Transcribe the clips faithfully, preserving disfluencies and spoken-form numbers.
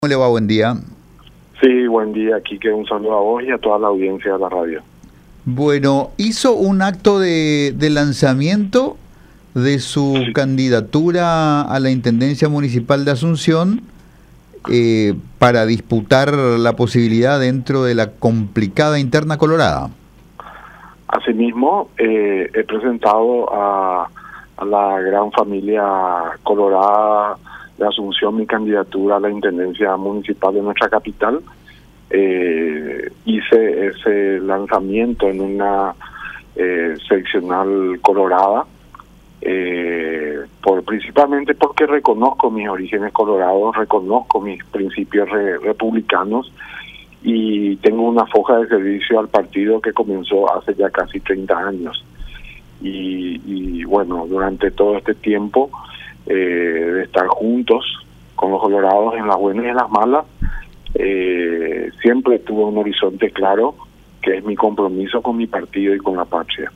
¿Cómo le va? Buen día. Sí, buen día, Quique. Un saludo a vos y a toda la audiencia de la radio. Bueno, hizo un acto de, de lanzamiento de su Sí, candidatura a la Intendencia Municipal de Asunción eh, para disputar la posibilidad dentro de la complicada interna colorada. asimismo, eh, he presentado a, a la gran familia colorada de Asunción mi candidatura a la Intendencia Municipal de nuestra capital. Eh, hice ese lanzamiento en una eh, seccional colorada, eh, por principalmente porque reconozco mis orígenes colorados, reconozco mis principios re, republicanos y tengo una foja de servicio al partido que comenzó hace ya casi treinta años. Y, y bueno, durante todo este tiempo eh, de estar juntos con los colorados en las buenas y en las malas, eh, siempre tuve un horizonte claro que es mi compromiso con mi partido y con la patria.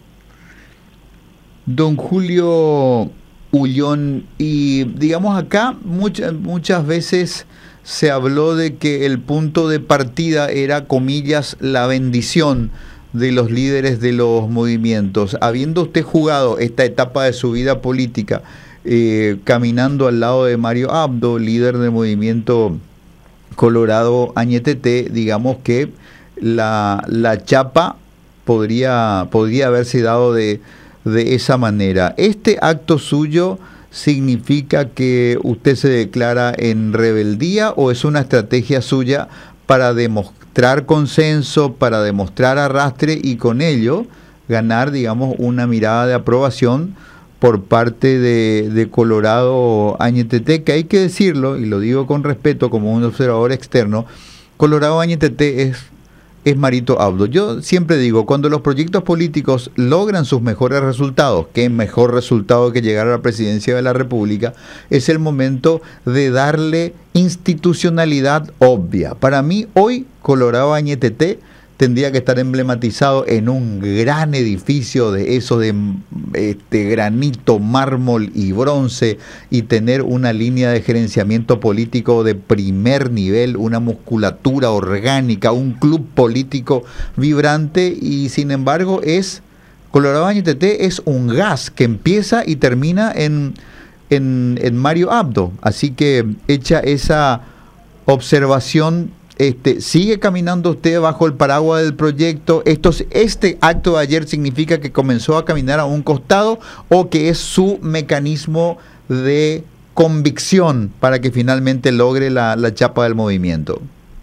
Don Julio Ullón, y digamos acá muchas, muchas veces se habló de que el punto de partida era, comillas, la bendición de los líderes de los movimientos. Habiendo usted jugado esta etapa de su vida política, eh, caminando al lado de Mario Abdo, líder del movimiento Colorado Añetete, digamos que la, la chapa podría, podría haberse dado de, de esa manera. ¿Este acto suyo significa que usted se declara en rebeldía o es una estrategia suya para demostrar consenso, para demostrar arrastre y con ello ganar, digamos, una mirada de aprobación por parte de, de Colorado Añetete, que hay que decirlo, y lo digo con respeto como un observador externo, Colorado Añetete es, es Marito Abdo. Yo siempre digo, cuando los proyectos políticos logran sus mejores resultados, que mejor resultado que llegar a la presidencia de la República, es el momento de darle institucionalidad obvia. Para mí, hoy, Colorado Añetete tendría que estar emblematizado en un gran edificio de eso de este granito, mármol y bronce y tener una línea de gerenciamiento político de primer nivel, una musculatura orgánica, un club político vibrante y sin embargo es Colorado Añetete es un gas que empieza y termina en, en, en Mario Abdo. Así que hecha esa observación, Este, ¿sigue caminando usted bajo el paraguas del proyecto? Esto, ¿Este acto de ayer significa que comenzó a caminar a un costado o que es su mecanismo de convicción para que finalmente logre la, la chapa del movimiento?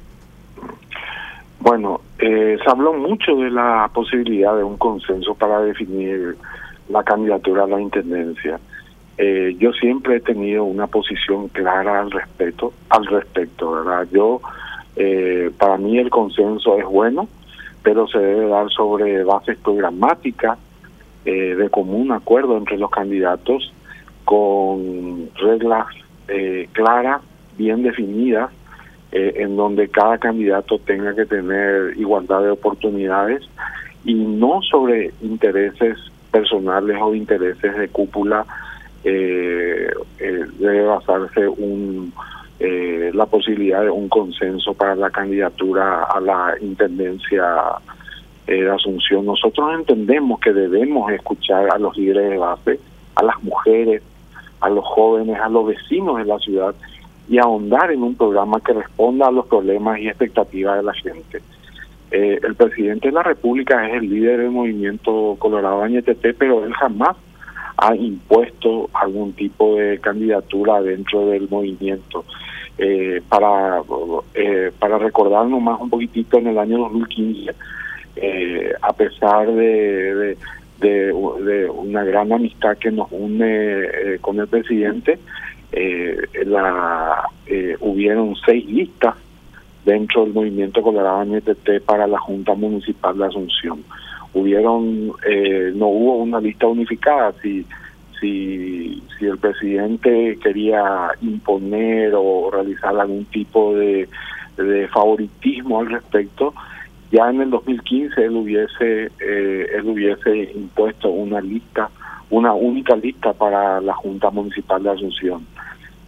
Bueno, eh, se habló mucho de la posibilidad de un consenso para definir la candidatura a la intendencia. Eh, yo siempre he tenido una posición clara al respecto, al respecto, ¿verdad? Yo Eh, para mí el consenso es bueno, pero se debe dar sobre bases programáticas, eh, de común acuerdo entre los candidatos, con reglas eh, claras, bien definidas, eh, en donde cada candidato tenga que tener igualdad de oportunidades y no sobre intereses personales o intereses de cúpula. eh, eh, debe basarse un Eh, la posibilidad de un consenso para la candidatura a la intendencia eh, de Asunción. Nosotros entendemos que debemos escuchar a los líderes de base, a las mujeres, a los jóvenes, a los vecinos de la ciudad y ahondar en un programa que responda a los problemas y expectativas de la gente. Eh, el presidente de la República es el líder del movimiento Colorado Añetete, pero él jamás ha impuesto algún tipo de candidatura dentro del movimiento. Eh, para eh, para recordar nomás un poquitito, en el año dos mil quince, eh, a pesar de, de, de, de una gran amistad que nos une eh, con el presidente, eh, la eh, hubieron seis listas dentro del movimiento Colorado Añetete para la Junta Municipal de Asunción. Hubieron eh, no hubo una lista unificada. Si Si, si el presidente quería imponer o realizar algún tipo de, de favoritismo al respecto, ya en el dos mil quince él hubiese eh, él hubiese impuesto una lista, una única lista para la Junta Municipal de Asunción.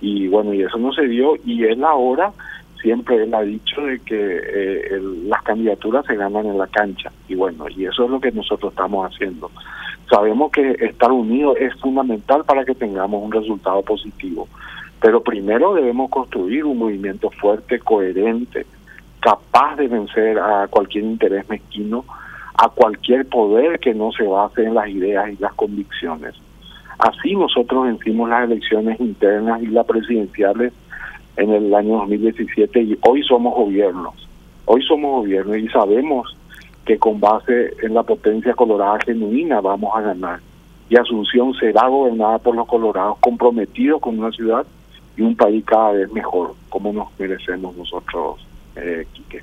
y bueno, y eso no se dio, y él ahora siempre él ha dicho de que eh, el, las candidaturas se ganan en la cancha, y bueno, y eso es lo que nosotros estamos haciendo. Sabemos que estar unidos es fundamental para que tengamos un resultado positivo, pero primero debemos construir un movimiento fuerte, coherente, capaz de vencer a cualquier interés mezquino, a cualquier poder que no se base en las ideas y las convicciones. Así nosotros vencimos las elecciones internas y las presidenciales en el año dos mil diecisiete, y hoy somos gobiernos, hoy somos gobiernos y sabemos que con base en la potencia colorada genuina vamos a ganar, y Asunción será gobernada por los colorados comprometidos con una ciudad y un país cada vez mejor, como nos merecemos nosotros, eh, Quique.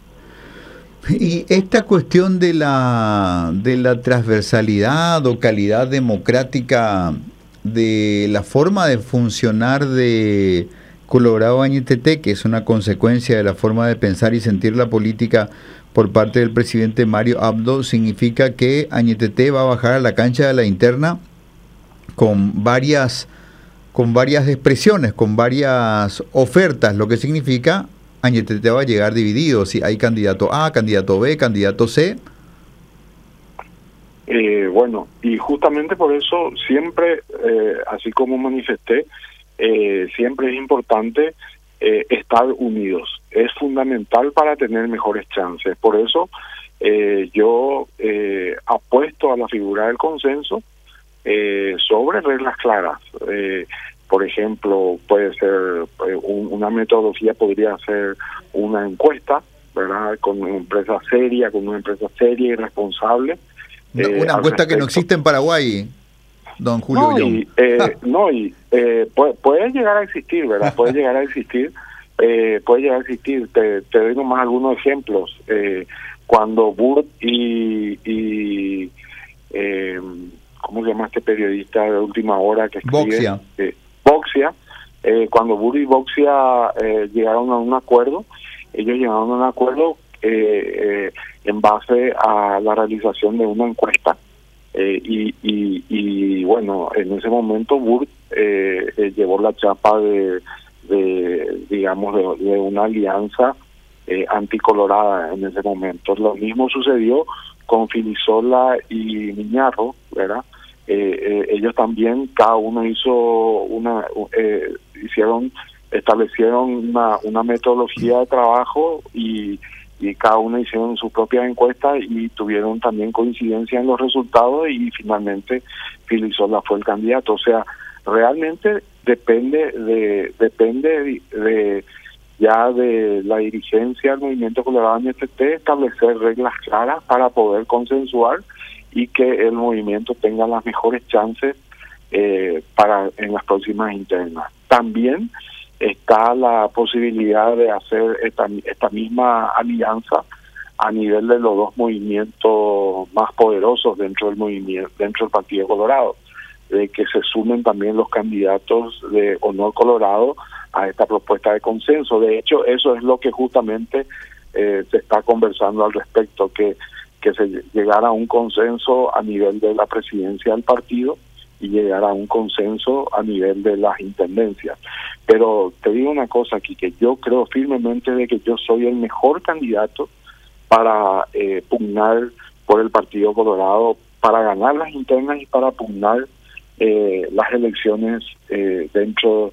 Y esta cuestión de la de la transversalidad o calidad democrática de la forma de funcionar de Colorado Añetete, que es una consecuencia de la forma de pensar y sentir la política por parte del presidente Mario Abdo, significa que Añetete va a bajar a la cancha de la interna con varias con varias expresiones, con varias ofertas, lo que significa Añetete va a llegar dividido, si hay candidato A, candidato B, candidato C. Eh, bueno, y justamente por eso siempre, eh, así como manifesté, eh, siempre es importante eh, estar unidos. Es fundamental para tener mejores chances. Por eso eh, yo eh, apuesto a la figura del consenso eh, sobre reglas claras. Eh, Por ejemplo, puede ser eh, un, una metodología, podría ser una encuesta, ¿verdad? Con una empresa seria, con una empresa seria y responsable. No, eh, una encuesta que no existe en Paraguay, don Julio No, Ullón. y, eh, no, y eh, puede, puede llegar a existir, ¿verdad? Puede llegar a existir, eh, puede llegar a existir. Te, te doy nomás algunos ejemplos. Eh, cuando Burt y... y eh, ¿cómo se llama este periodista de última hora que escribe? Boxia. Eh, Boxia, eh, cuando Burt y Boxia eh, llegaron a un acuerdo, ellos llegaron a un acuerdo eh, eh, en base a la realización de una encuesta, eh, y, y, y bueno, en ese momento Burt eh, eh, llevó la chapa de, de digamos, de, de una alianza eh, anticolorada en ese momento. Lo mismo sucedió con Filisola y Miñarro, ¿verdad? Eh, eh, ellos también, cada uno hizo una, eh, hicieron, establecieron una, una metodología de trabajo, y, y cada uno hicieron su propia encuesta y tuvieron también coincidencia en los resultados, y finalmente Filisola fue el candidato. O sea, realmente depende de, depende de, de ya de la dirigencia del Movimiento Colorado Añetete establecer reglas claras para poder consensuar y que el movimiento tenga las mejores chances eh, para en las próximas internas. También está la posibilidad de hacer esta, esta misma alianza a nivel de los dos movimientos más poderosos dentro del movimiento, dentro del Partido Colorado, de que se sumen también los candidatos de Honor Colorado a esta propuesta de consenso. De hecho, eso es lo que justamente eh, se está conversando al respecto, que que se llegara a un consenso a nivel de la presidencia del partido y llegara a un consenso a nivel de las intendencias. Pero te digo una cosa aquí, que yo creo firmemente de que yo soy el mejor candidato para eh, pugnar por el Partido Colorado, para ganar las internas y para pugnar eh, las elecciones eh, dentro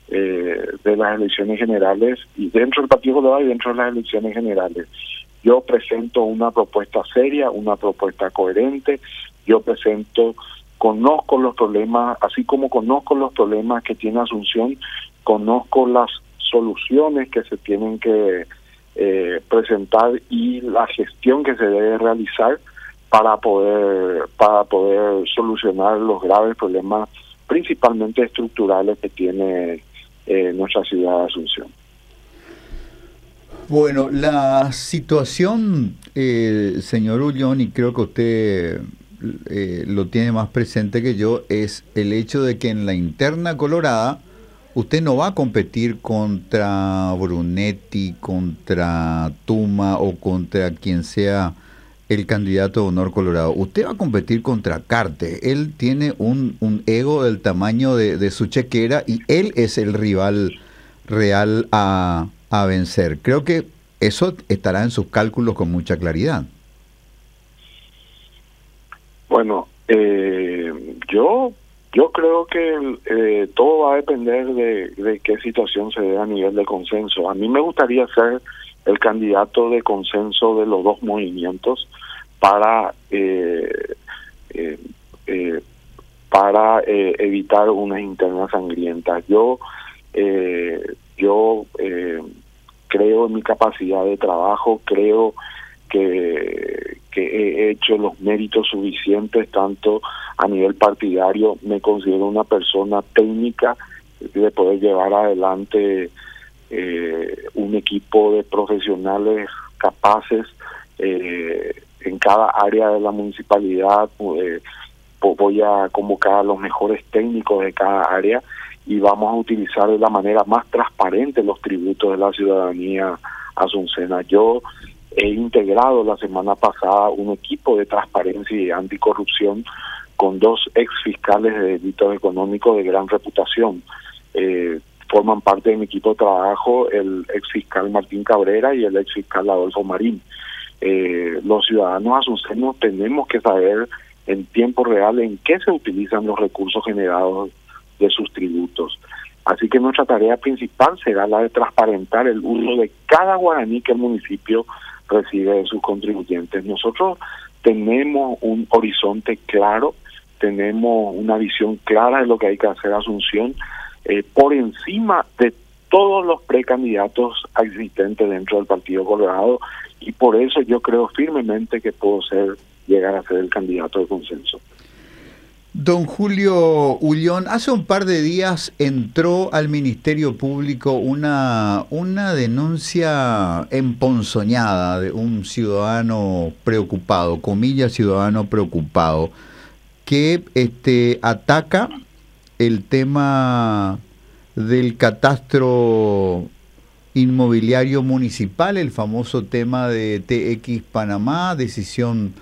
eh, de las elecciones generales, y dentro del Partido Colorado y dentro de las elecciones generales. Yo presento una propuesta seria, una propuesta coherente. Yo presento, conozco los problemas, así como conozco los problemas que tiene Asunción, conozco las soluciones que se tienen que eh, presentar y la gestión que se debe realizar para poder para poder solucionar los graves problemas, principalmente estructurales, que tiene eh, nuestra ciudad de Asunción. Bueno, la situación, eh, señor Ullón, y creo que usted eh, lo tiene más presente que yo, es el hecho de que en la interna colorada usted no va a competir contra Brunetti, contra Tuma o contra quien sea el candidato de Honor Colorado. Usted va a competir contra Carte. Él tiene un, un ego del tamaño de, de su chequera y él es el rival real a, a vencer. Creo que eso estará en sus cálculos con mucha claridad. Bueno, eh, yo yo creo que eh, todo va a depender de, de qué situación se dé a nivel de consenso. A mí me gustaría ser el candidato de consenso de los dos movimientos para eh, eh, eh, para eh, evitar unas internas sangrientas. Yo eh, yo eh, creo en mi capacidad de trabajo, creo que, que he hecho los méritos suficientes tanto a nivel partidario. Me considero una persona técnica de poder llevar adelante eh, un equipo de profesionales capaces eh, en cada área de la municipalidad. Eh, voy a convocar a los mejores técnicos de cada área y vamos a utilizar de la manera más transparente los tributos de la ciudadanía asuncena. Yo he integrado la semana pasada un equipo de transparencia y anticorrupción con dos ex fiscales de delitos económicos de gran reputación. Eh, forman parte de mi equipo de trabajo el ex fiscal Martín Cabrera y el ex fiscal Adolfo Marín. Eh, los ciudadanos asuncenos tenemos que saber en tiempo real en qué se utilizan los recursos generados de sus tributos. Así que nuestra tarea principal será la de transparentar el uso de cada guaraní que el municipio recibe de sus contribuyentes. Nosotros tenemos un horizonte claro, tenemos una visión clara de lo que hay que hacer Asunción, eh, por encima de todos los precandidatos existentes dentro del Partido Colorado, y por eso yo creo firmemente que puedo ser llegar a ser el candidato de consenso. Don Julio Ullón, hace un par de días entró al Ministerio Público una, una denuncia emponzoñada de un ciudadano preocupado, comillas ciudadano preocupado, que este, ataca el tema del catastro inmobiliario municipal, el famoso tema de T X Panamá, decisión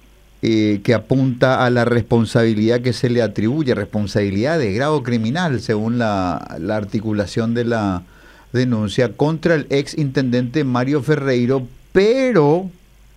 Eh, que apunta a la responsabilidad que se le atribuye, responsabilidad de grado criminal, según la, la articulación de la denuncia contra el ex intendente Mario Ferreiro, pero,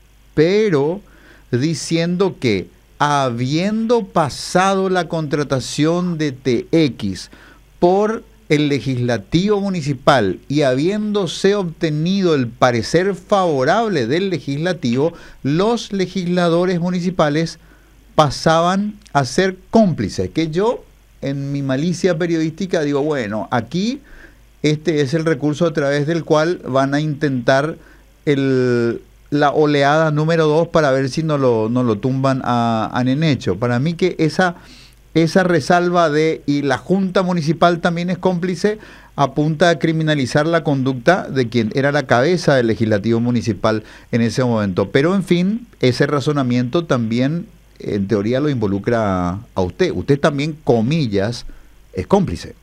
pero diciendo que habiendo pasado la contratación de T X por el legislativo municipal y habiéndose obtenido el parecer favorable del legislativo, los legisladores municipales pasaban a ser cómplices. Que yo, en mi malicia periodística, digo, bueno, aquí este es el recurso a través del cual van a intentar el, la oleada número dos para ver si no lo, no lo tumban a, a Nenecho. Para mí que esa... Esa resalva de, y la Junta Municipal también es cómplice, apunta a criminalizar la conducta de quien era la cabeza del Legislativo Municipal en ese momento. Pero, en fin, ese razonamiento también, en teoría, lo involucra a usted. Usted también, comillas, es cómplice.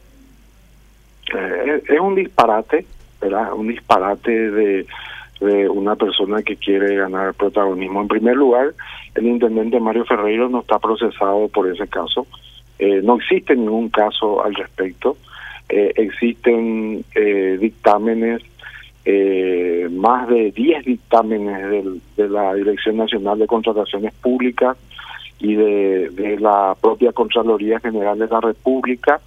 Eh, es un disparate, ¿verdad? Un disparate de... de una persona que quiere ganar protagonismo. En primer lugar, el intendente Mario Ferreiro no está procesado por ese caso. Eh, no existe ningún caso al respecto. Eh, existen eh, dictámenes, eh, más de diez dictámenes del, de la Dirección Nacional de Contrataciones Públicas y de, de la propia Contraloría General de la República,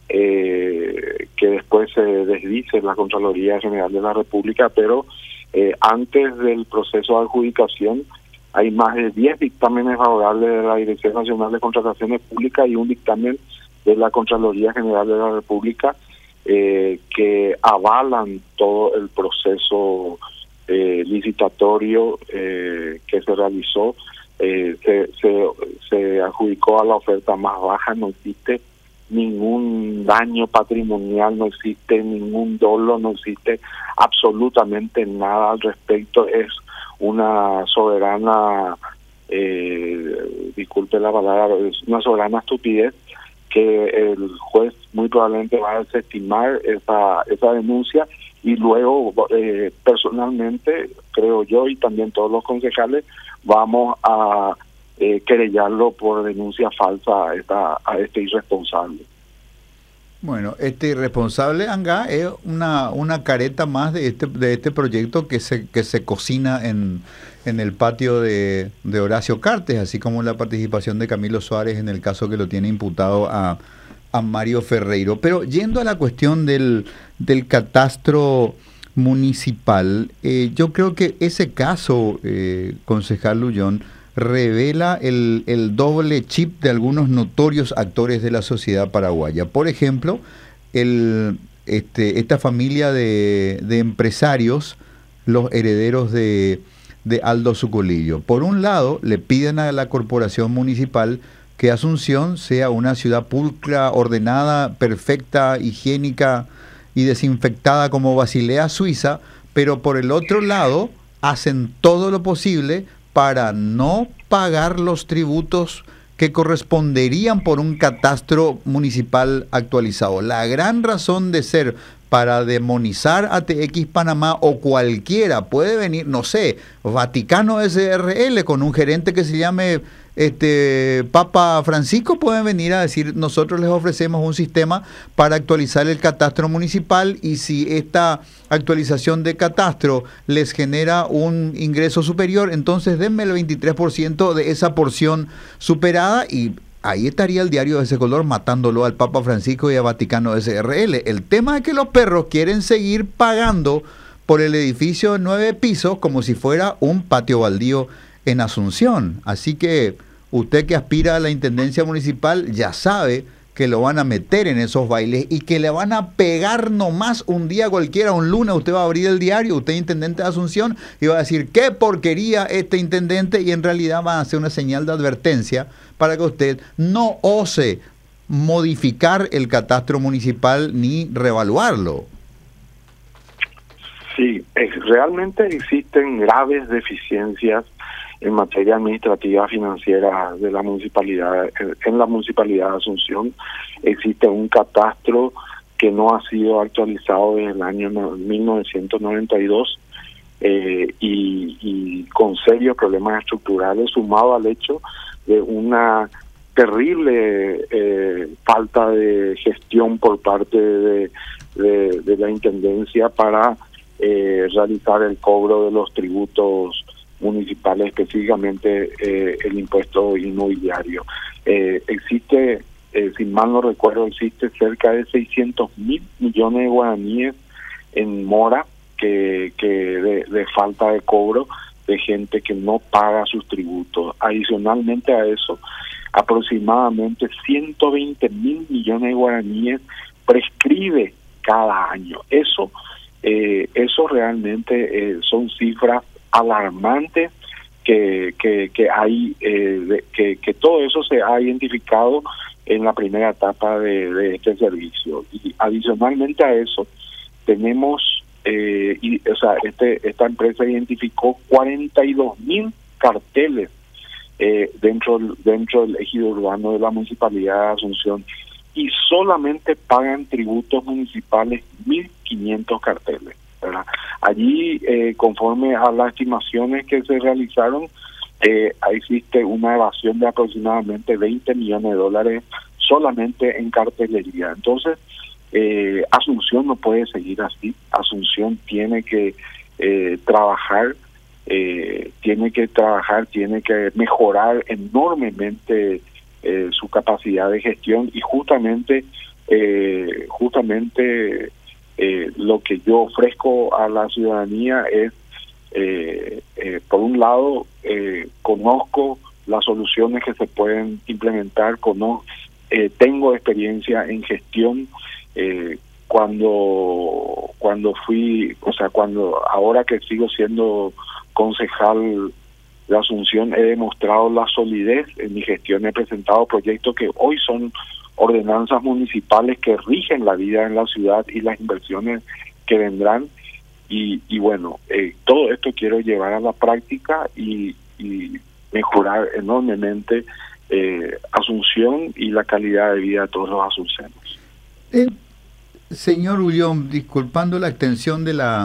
eh, que después se desdice la Contraloría General de la República, pero Eh, antes del proceso de adjudicación hay más de diez dictámenes favorables de la Dirección Nacional de Contrataciones Públicas y un dictamen de la Contraloría General de la República eh, que avalan todo el proceso eh, licitatorio eh, que se realizó. Eh, se, se, se adjudicó a la oferta más baja, no existe ningún daño patrimonial, no existe ningún dolo, no existe absolutamente nada al respecto. Es una soberana, eh, disculpe la palabra, es una soberana estupidez que el juez muy probablemente va a desestimar esa, esa denuncia y luego eh, personalmente, creo yo, y también todos los concejales, vamos a eh, querellarlo por denuncia falsa a, esta, a este irresponsable. Bueno, este irresponsable Anga es una, una careta más de este, de este proyecto que se, que se cocina en, en el patio de, de Horacio Cartes, así como la participación de Camilo Suárez en el caso que lo tiene imputado a, a Mario Ferreiro. Pero yendo a la cuestión del, del catastro municipal, eh, yo creo que ese caso, eh, concejal Lullón, revela el, el doble chip de algunos notorios actores de la sociedad paraguaya. Por ejemplo, el, este, esta familia de, de empresarios, los herederos de, de Aldo Sucolillo. Por un lado, le piden a la corporación municipal que Asunción sea una ciudad pulcra, ordenada, perfecta, higiénica y desinfectada como Basilea, Suiza, pero por el otro lado, hacen todo lo posible para no pagar los tributos que corresponderían por un catastro municipal actualizado. La gran razón de ser para demonizar a T X Panamá o cualquiera puede venir, no sé, Vaticano S R L con un gerente que se llame este Papa Francisco, pueden venir a decir nosotros les ofrecemos un sistema para actualizar el catastro municipal y si esta actualización de catastro les genera un ingreso superior, entonces denme el veintitrés por ciento de esa porción superada y ahí estaría el diario de ese color matándolo al Papa Francisco y a Vaticano S R L. El tema es que los perros quieren seguir pagando por el edificio de nueve pisos como si fuera un patio baldío en Asunción. Así que usted que aspira a la intendencia municipal ya sabe que lo van a meter en esos bailes y que le van a pegar nomás un día cualquiera, un lunes, usted va a abrir el diario, usted es intendente de Asunción y va a decir qué porquería este intendente y en realidad va a hacer una señal de advertencia para que usted no ose modificar el catastro municipal ni revaluarlo. Sí, es, realmente existen graves deficiencias en materia administrativa financiera de la municipalidad. En la municipalidad de Asunción existe un catastro que no ha sido actualizado desde el año mil novecientos noventa y dos eh, y, y con serios problemas estructurales, sumado al hecho de una terrible eh, falta de gestión por parte de, de, de la Intendencia para eh, realizar el cobro de los tributos municipales, específicamente eh, el impuesto inmobiliario. Eh, existe, eh, si mal no recuerdo, existe cerca de seiscientos mil millones de guaraníes en mora que, que de, de falta de cobro de gente que no paga sus tributos. Adicionalmente a eso, aproximadamente ciento veinte mil millones de guaraníes prescribe cada año. Eso, eh, eso realmente eh, son cifras alarmantes que que que hay eh, de, que que todo eso se ha identificado en la primera etapa de, de este servicio. Y adicionalmente a eso tenemos eh, y, o sea este esta empresa identificó cuarenta y dos mil carteles eh, dentro dentro del ejido urbano de la municipalidad de Asunción y solamente pagan tributos municipales mil quinientos carteles, ¿verdad? Allí, eh, conforme a las estimaciones que se realizaron, eh, existe una evasión de aproximadamente veinte millones de dólares solamente en cartelería. Entonces, eh, Asunción no puede seguir así. Asunción tiene que eh, trabajar, eh, tiene que trabajar, tiene que mejorar enormemente eh, su capacidad de gestión y justamente, eh, justamente. Eh, lo que yo ofrezco a la ciudadanía es, eh, eh, por un lado, eh, conozco las soluciones que se pueden implementar, conozco, eh, tengo experiencia en gestión, eh, cuando cuando fui, o sea, cuando ahora que sigo siendo concejal de Asunción, he demostrado la solidez en mi gestión, he presentado proyectos que hoy son ordenanzas municipales que rigen la vida en la ciudad y las inversiones que vendrán y, y bueno, eh, todo esto quiero llevar a la práctica y, y mejorar enormemente eh, Asunción y la calidad de vida de todos los asuncenos. Eh, Señor Ullón, disculpando la extensión de la,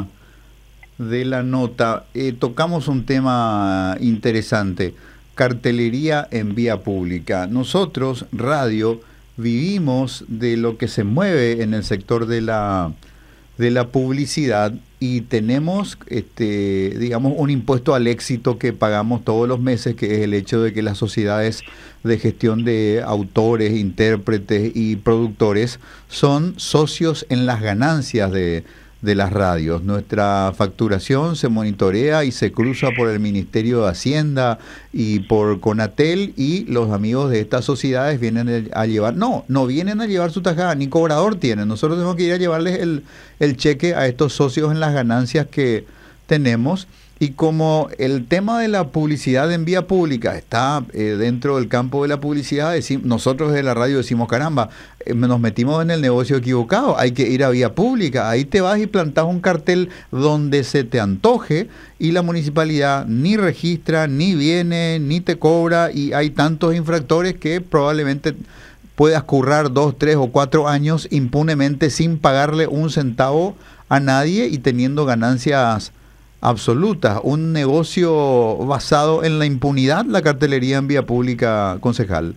de la nota, eh, tocamos un tema interesante, cartelería en vía pública. Nosotros, radio, vivimos de lo que se mueve en el sector de la, de la publicidad y tenemos, este, digamos, un impuesto al éxito que pagamos todos los meses, que es el hecho de que las sociedades de gestión de autores, intérpretes y productores son socios en las ganancias de, de las radios. Nuestra facturación se monitorea y se cruza por el Ministerio de Hacienda y por Conatel, y los amigos de estas sociedades vienen a llevar, no, no vienen a llevar su tajada, ni cobrador tienen. Nosotros tenemos que ir a llevarles el, el cheque a estos socios en las ganancias que tenemos. Y como el tema de la publicidad en vía pública está eh, dentro del campo de la publicidad, decimos, nosotros de la radio decimos, caramba, eh, nos metimos en el negocio equivocado, hay que ir a vía pública. Ahí te vas y plantás un cartel donde se te antoje y la municipalidad ni registra, ni viene, ni te cobra, y hay tantos infractores que probablemente puedas currar dos, tres o cuatro años impunemente sin pagarle un centavo a nadie y teniendo ganancias absoluta, un negocio basado en la impunidad, la cartelería en vía pública, concejal.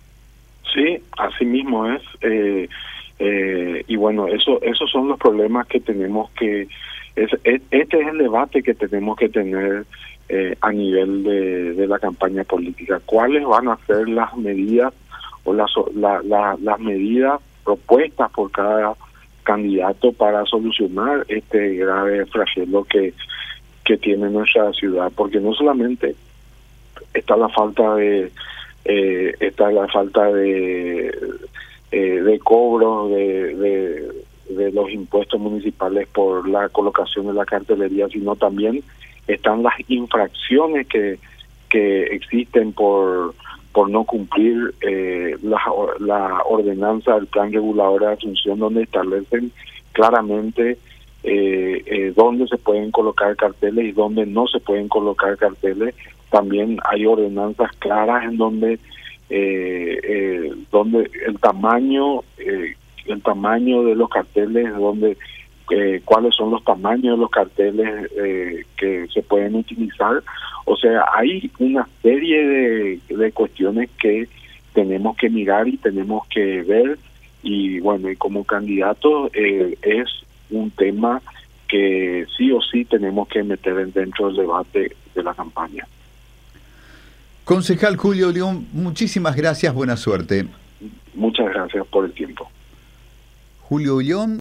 Sí, así mismo es. Eh, eh, y bueno, eso, esos son los problemas que tenemos que... Es, es, este es el debate que tenemos que tener eh, a nivel de, de la campaña política. ¿Cuáles van a ser las medidas o las, la, la, las medidas propuestas por cada candidato para solucionar este grave flagelo que que tiene nuestra ciudad? Porque no solamente está la falta de eh, está la falta de eh, de cobro de, de de los impuestos municipales por la colocación de la cartelería, sino también están las infracciones que que existen por por no cumplir eh, la, la ordenanza del plan regulador de asunción, donde establecen claramente Eh, eh, dónde se pueden colocar carteles y dónde no se pueden colocar carteles. También hay ordenanzas claras en donde eh, eh, donde el tamaño eh, el tamaño de los carteles, donde eh, cuáles son los tamaños de los carteles eh, que se pueden utilizar. O sea, hay una serie de, de cuestiones que tenemos que mirar y tenemos que ver, y bueno, y como candidato eh, es un tema que sí o sí tenemos que meter dentro del debate de la campaña. Concejal Julio Ullón, muchísimas gracias, buena suerte. Muchas gracias por el tiempo. Julio Ullón.